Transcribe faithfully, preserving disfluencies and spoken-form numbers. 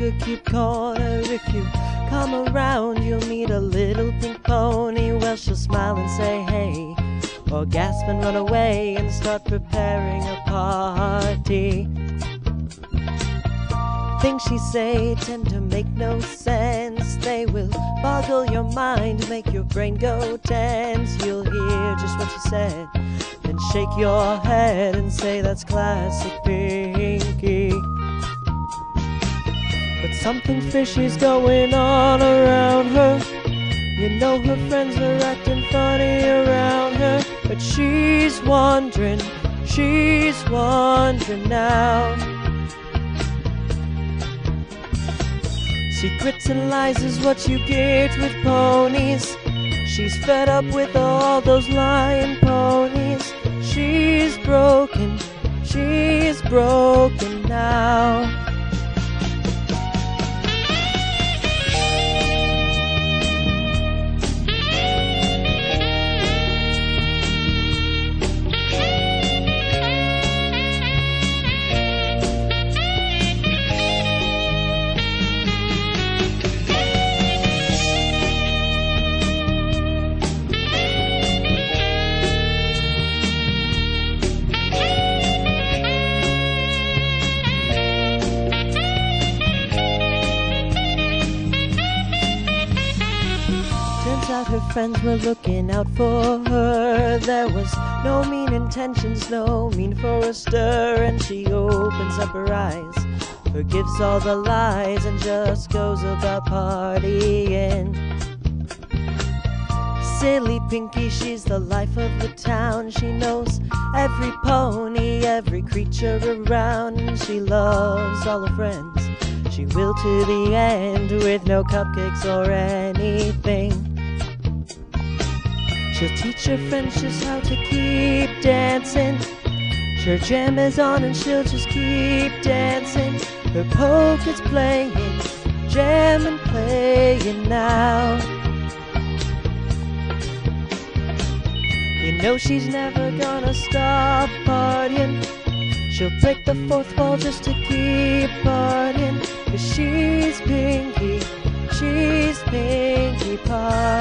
the cute corner. If you come around, you'll meet a little pink pony. Well, she'll smile and say hey, or gasp and run away and start preparing a party. Things she say tend to make no sense. They will boggle your mind, make your brain go tense. You'll hear just what she said, then shake your head and say that's classic Pinky. But something fishy's going on around her. You know her friends are acting funny around her, but she's wondering, she's wondering now. Secrets and lies is what you get with ponies. She's fed up with all those lying ponies. She's broken, she's broken now. Turns out her friends were looking out for her. There was no mean intentions, no mean for a stir. And she opens up her eyes, forgives all the lies, and just goes about partying. Silly Pinky, she's the life of the town. She knows every pony, every creature around, and she loves all her friends. She will to the end, with no cupcakes or anything. She'll teach her friends just how to keep dancing. Her jam is on and she'll just keep dancing. Her poker's playing, jam and playing now. You know she's never gonna stop partying. She'll break the fourth wall just to keep partying. 'Cause she's Pinky, she's Pinkie Pie.